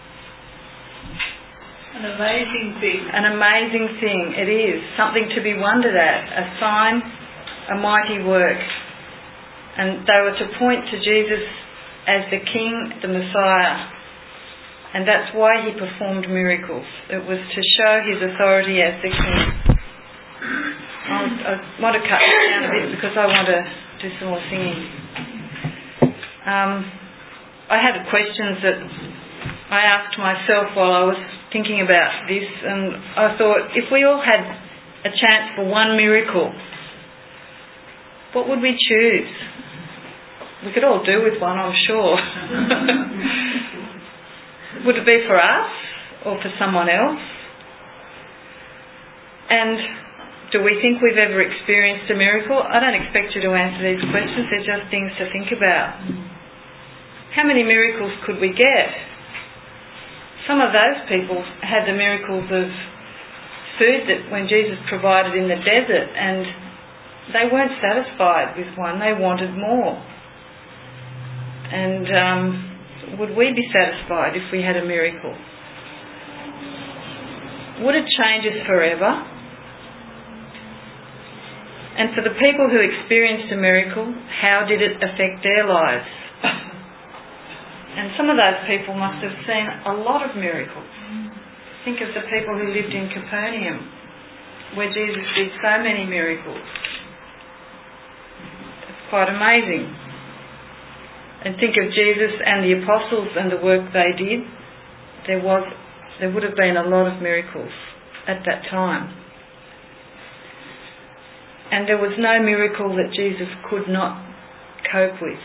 Speaker 3: An amazing thing.
Speaker 1: An amazing thing. It is. Something to be wondered at. A sign, a mighty work. And they were to point to Jesus as the King, the Messiah. And that's why he performed miracles. It was to show his authority as the King. I want to cut this down a bit because I want to do some more singing. I had questions that I asked myself while I was thinking about this, and I thought, if we all had a chance for one miracle, what would we choose? We could all do with one, I'm sure. Would it be for us or for someone else? And do we think we've ever experienced a miracle? I don't expect you to answer these questions. They're just things to think about. How many miracles could we get? Some of those people had the miracles of food that when Jesus provided in the desert, and they weren't satisfied with one. They wanted more. And would we be satisfied if we had a miracle? Would it change us forever? And for the people who experienced a miracle, how did it affect their lives? And some of those people must have seen a lot of miracles. Think of the people who lived in Capernaum, where Jesus did so many miracles. It's quite amazing. And think of Jesus and the apostles and the work they did. There would have been a lot of miracles at that time. And there was no miracle that Jesus could not cope with.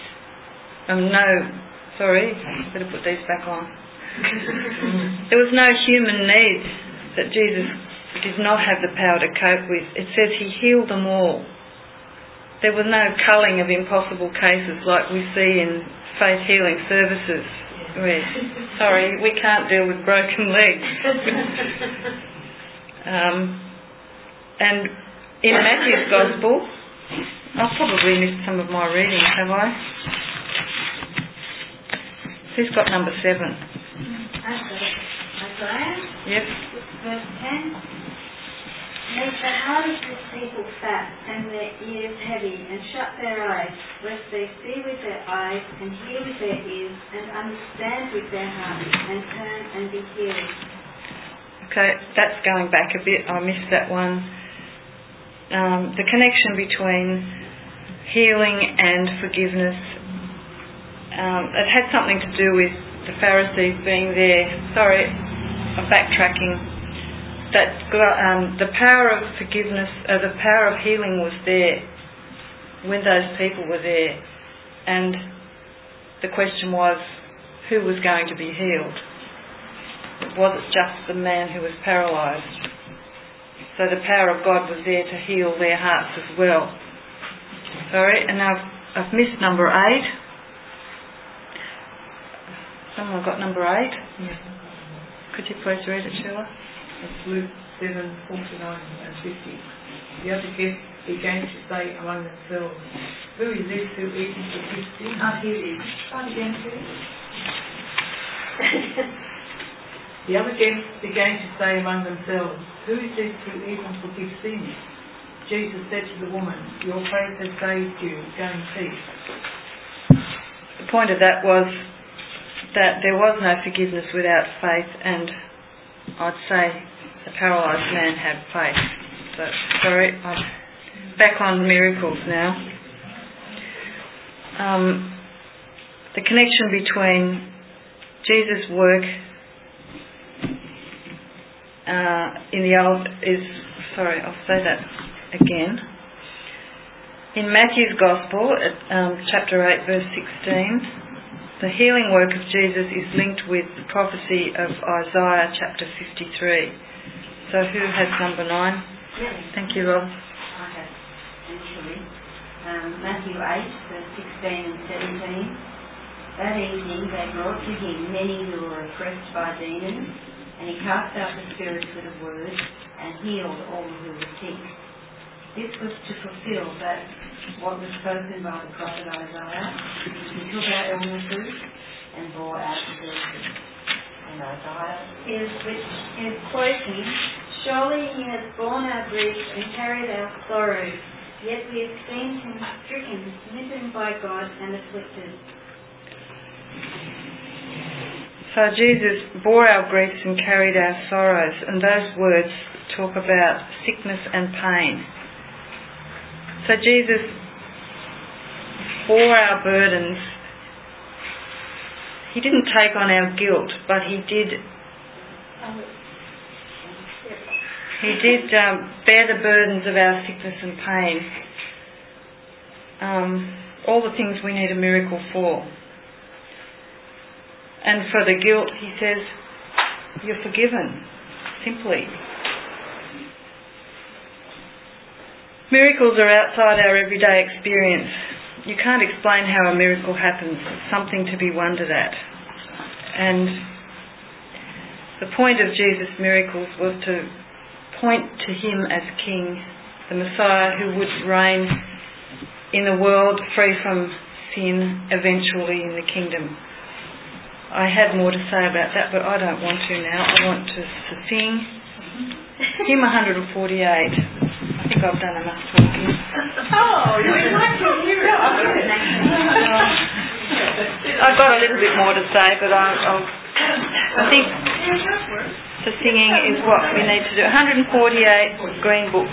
Speaker 1: Better put these back on. There was no human need that Jesus did not have the power to cope with. It says he healed them all. There was no culling of impossible cases like we see in faith healing services. We can't deal with broken legs. And in Matthew's Gospel, I've probably missed some of my readings, have I? Who's got number 7?
Speaker 5: Isaiah?
Speaker 1: Yep.
Speaker 5: Verse 10. Make the heart of this people fat and their ears heavy, and shut their eyes, lest they see with their eyes and hear with their ears and understand with their hearts and turn and be healed.
Speaker 1: Okay, that's going back a bit. I missed that one. The connection between healing and forgiveness. It had something to do with the Pharisees being there. Sorry, I'm backtracking. That the power of forgiveness, the power of healing was there when those people were there. And the question was, who was going to be healed? Was it just the man who was paralysed? So the power of God was there to heal their hearts as well. Sorry, and now I've missed number 8. Someone got number 8?
Speaker 2: Yes.
Speaker 1: Could you please read it, Sheila?
Speaker 2: It's Luke 7:49 and 50. The other guests began to say among themselves, "Who is this who eats and forgives sins?"
Speaker 5: Here it is. Start again, please.
Speaker 2: The other guests began to say among themselves, "Who is this who eats and forgives sins?" Jesus said to the woman, "Your faith has saved you. Go in peace."
Speaker 1: The point of that was that there was no forgiveness without faith, and I'd say the paralysed man had faith. So, sorry, I'm back on miracles now. The connection between Jesus' work in the old is... Sorry, I'll say that again. In Matthew's Gospel, chapter 8, verse 16, the healing work of Jesus is linked with the prophecy of Isaiah chapter 53. So who has number 9?
Speaker 5: Yes.
Speaker 1: Thank you, Rob.
Speaker 5: I have initially. Matthew 8, verse 16 and 17. That evening they brought to him many who were oppressed by demons, and he cast out the spirits with a word and healed all who were sick. This was to fulfill that what was spoken by the prophet Isaiah. He took our illnesses and bore our diseases. And is quoting, "Surely he has borne our griefs and carried our sorrows, yet we have seen him stricken, smitten by God and afflicted."
Speaker 1: So Jesus bore our griefs and carried our sorrows, and those words talk about sickness and pain. So Jesus bore our burdens. He didn't take on our guilt, but he did bear the burdens of our sickness and pain. All the things we need a miracle for. And for the guilt, he says, you're forgiven, simply. Miracles are outside our everyday experience. You can't explain how a miracle happens. It's something to be wondered at. And the point of Jesus' miracles was to point to him as King, the Messiah who would reign in the world free from sin, eventually in the kingdom. I had more to say about that, but I don't want to now. I want to sing hymn 148. I think I've done enough talking.
Speaker 2: Oh, we'd like to hear it.
Speaker 1: I've got a little bit more to say, but I think the singing is what we need to do. 148, Green Book.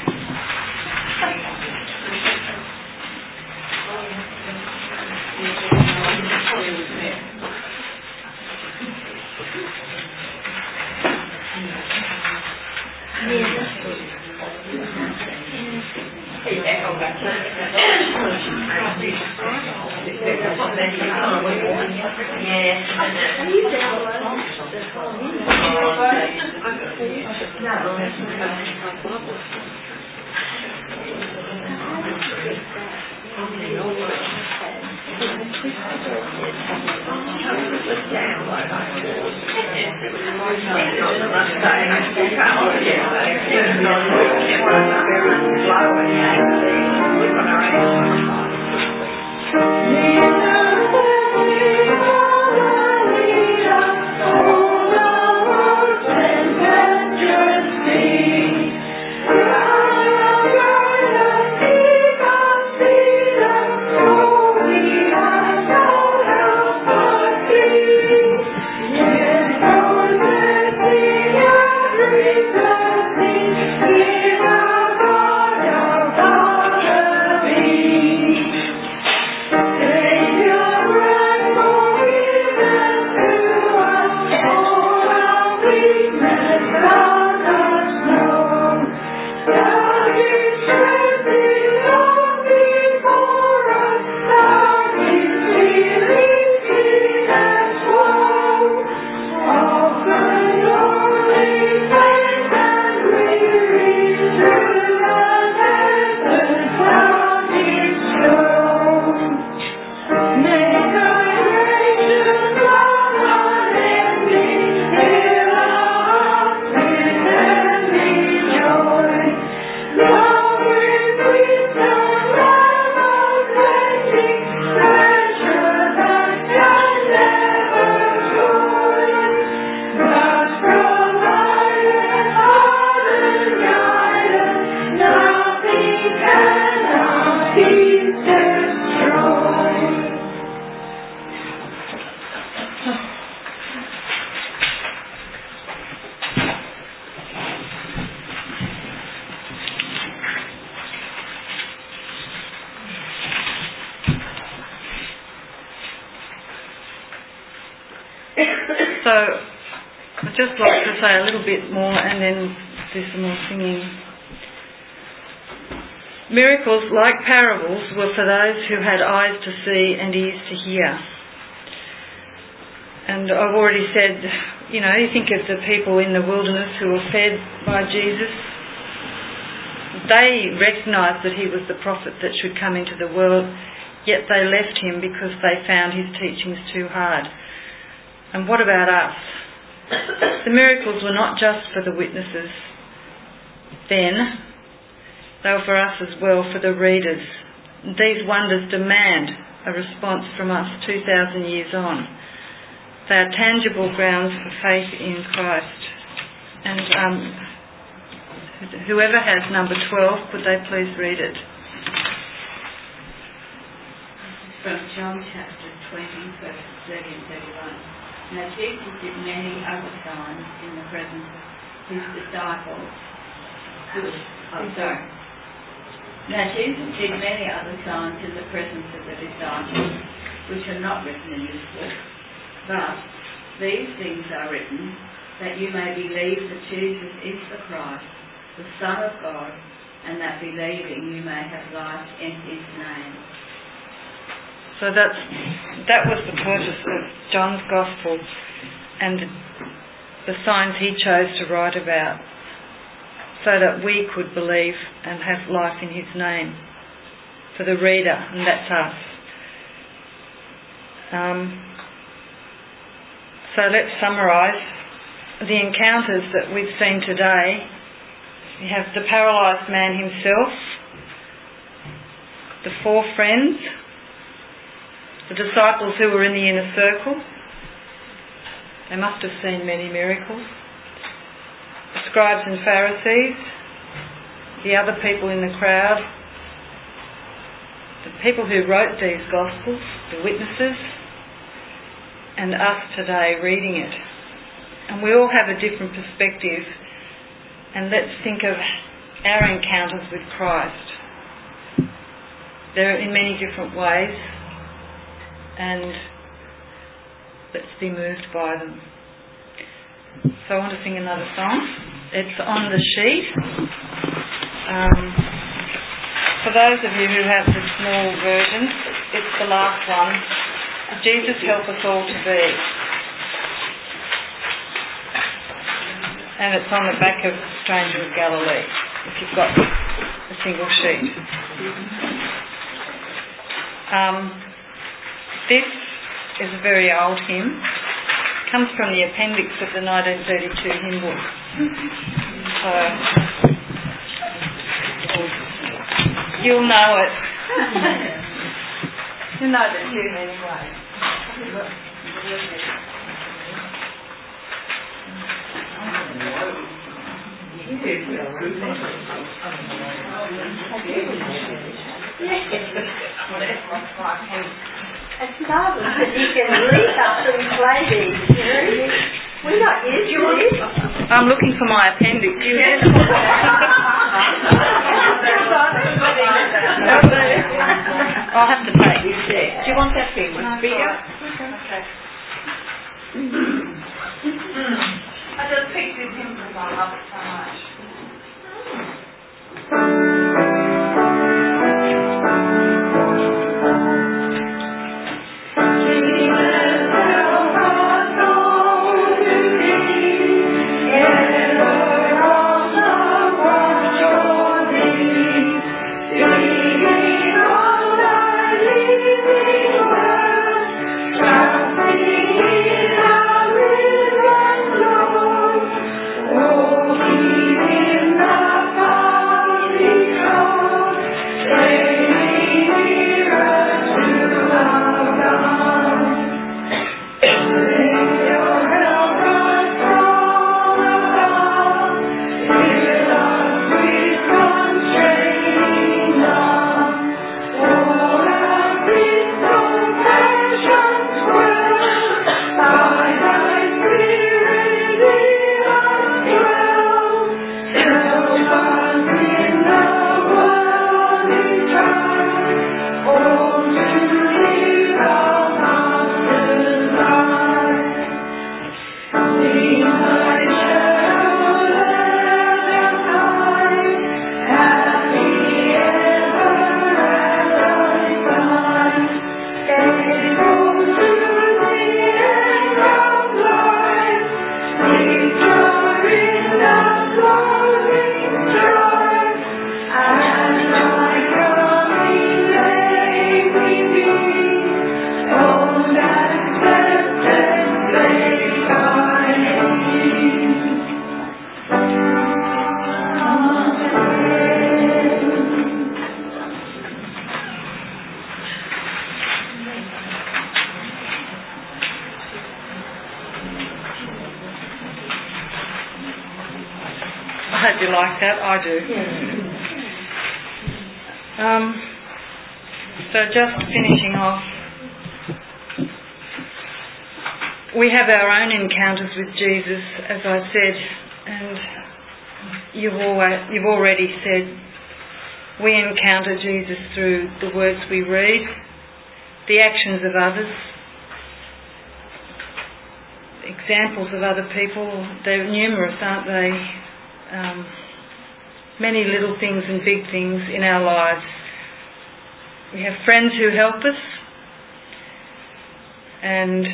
Speaker 1: So I'd just like to say a little bit more and then do some more singing. Miracles, like parables, were for those who had eyes to see and ears to hear. And I've already said, you think of the people in the wilderness who were fed by Jesus. They recognised that he was the prophet that should come into the world, yet they left him because they found his teachings too hard. And what about us? The miracles were not just for the witnesses then, they were for us as well, for the readers. These wonders demand a response from us 2,000 years on. They are tangible grounds for faith in Christ. And whoever has number 12, could they please read it?
Speaker 9: From John chapter 20, verses 30 and 31. Now Jesus did many other signs in the presence of his disciples. Now Jesus did many other signs in the presence of the disciples, which are not written in this book. But these things are written, that you may believe that Jesus is the Christ, the Son of God, and that believing you may have life in his name.
Speaker 1: So that was the purpose of John's Gospel and the signs he chose to write about, so that we could believe and have life in his name for the reader, and that's us. So let's summarise the encounters that we've seen today. We have the paralysed man himself, the 4 friends, the disciples who were in the inner circle. They must have seen many miracles. The scribes and Pharisees, the other people in the crowd, the people who wrote these Gospels, the witnesses, and us today reading it. And we all have a different perspective, and let's think of our encounters with Christ. They're in many different ways, and let's be moved by them. So I want to sing another song. It's on the sheet. For those of you who have the small version, it's the last one. Jesus, help us all to be. And it's on the back of Stranger of Galilee, if you've got a single sheet. This is a very old hymn. It comes from the appendix of the 1932 hymn book. So you'll know it. You know the tune anyway.
Speaker 5: It's marvellous that you can lead us and play these. We're not used to this.
Speaker 1: I'm looking for my appendix. I'll have to pay. Do you want that thing? Bigger?
Speaker 5: Okay.
Speaker 8: I just picked this in because I love it so much.
Speaker 1: I hope you like that. I do. So just finishing off, we have our own encounters with Jesus, as I said, and you've already said we encounter Jesus through the words we read, the actions of others, examples of other people. They're numerous, aren't they? Many little things and big things in our lives. We have friends who help us, and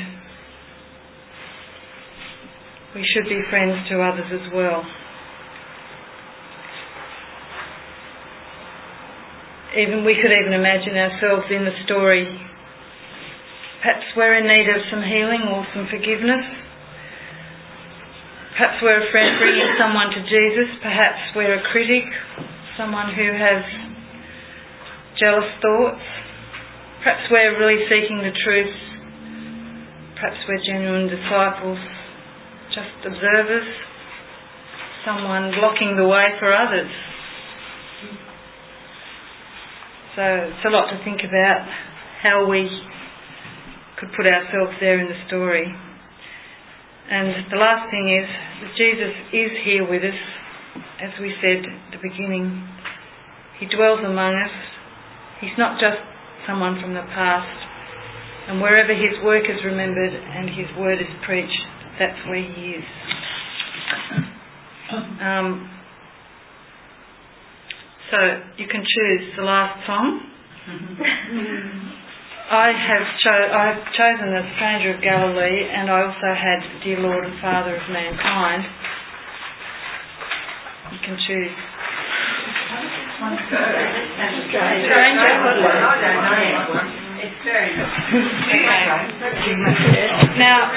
Speaker 1: we should be friends to others as well. We could even imagine ourselves in the story. Perhaps we're in need of some healing or some forgiveness. Perhaps we're a friend bringing someone to Jesus. Perhaps we're a critic, someone who has jealous thoughts. Perhaps we're really seeking the truth. Perhaps we're genuine disciples, just observers, someone blocking the way for others. So it's a lot to think about how we could put ourselves there in the story. And the last thing is that Jesus is here with us, as we said at the beginning. He dwells among us. He's not just someone from the past. And wherever his work is remembered and his word is preached, that's where he is. So you can choose the last song. I've chosen The Stranger of Galilee, and I also had Dear Lord and Father of Mankind. You can choose. Stranger.
Speaker 3: It's very good.
Speaker 1: Now,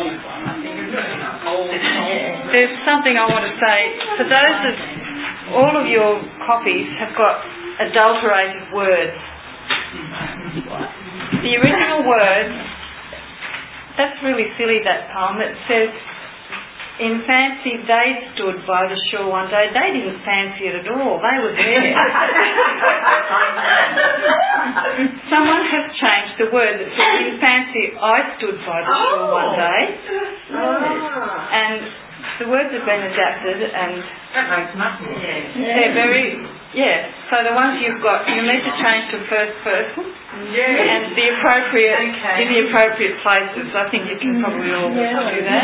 Speaker 1: there's something I want to say. For those of all of your copies have got adulterated words. The original words, that's really silly, that poem. It says, in fancy they stood by the shore one day. They didn't fancy it at all. They were there. Someone has changed the word that says, in fancy I stood by the shore one day. And the words have been adapted, and they're very, so the ones you've got, you need to change to first person, and the appropriate, in the appropriate places. I think you can probably all do that.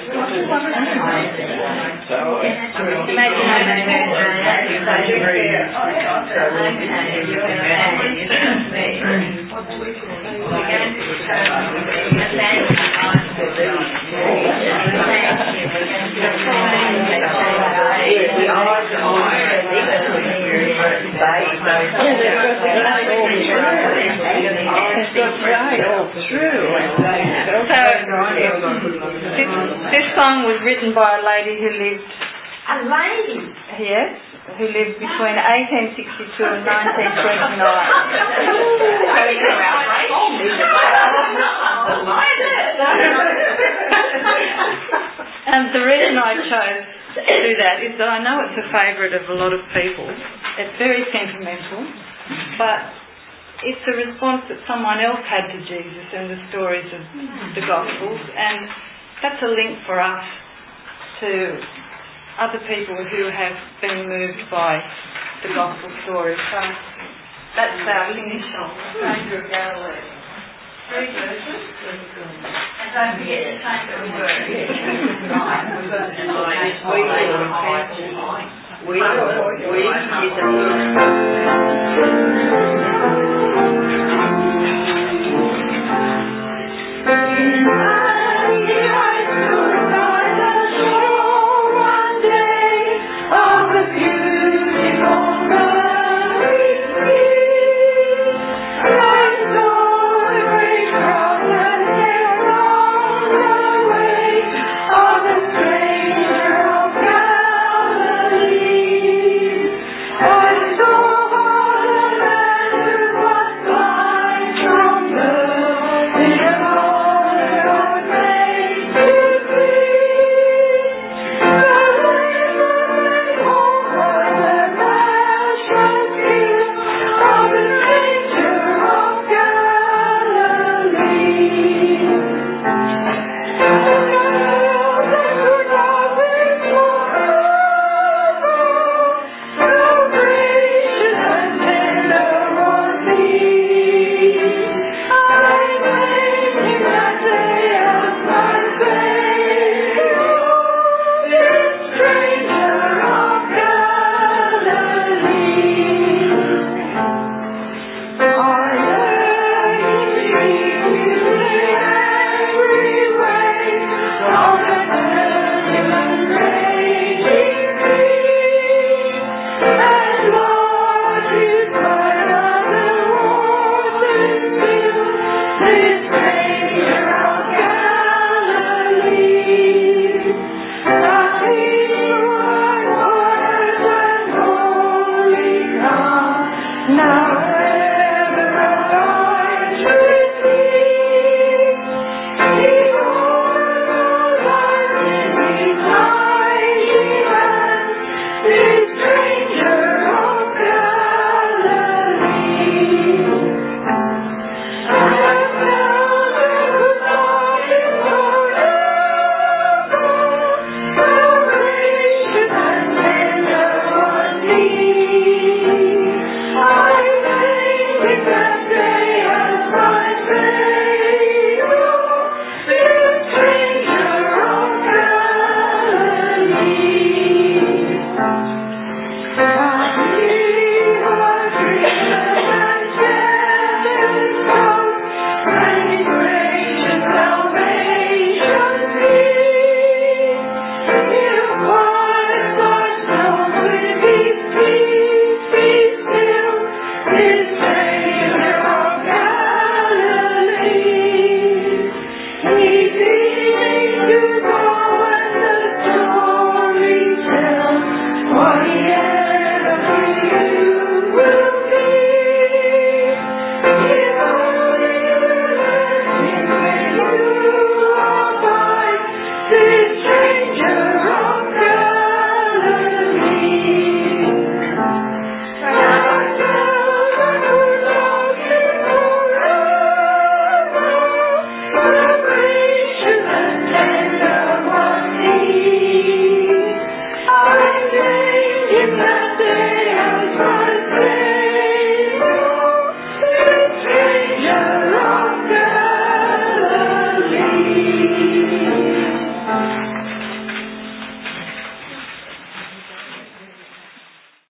Speaker 1: This song was written by a lady who lived...
Speaker 6: A lady?
Speaker 1: Yes, who lived between 1862 and 1929. And the reason I chose to do that is that I know it's a favourite of a lot of people. It's very sentimental, but it's a response that someone else had to Jesus and the stories of the Gospels, and that's a link for us to other people who have been moved by the Gospel story. So that's our finish on The Stranger of Galilee. Very good. And don't forget to take the word. We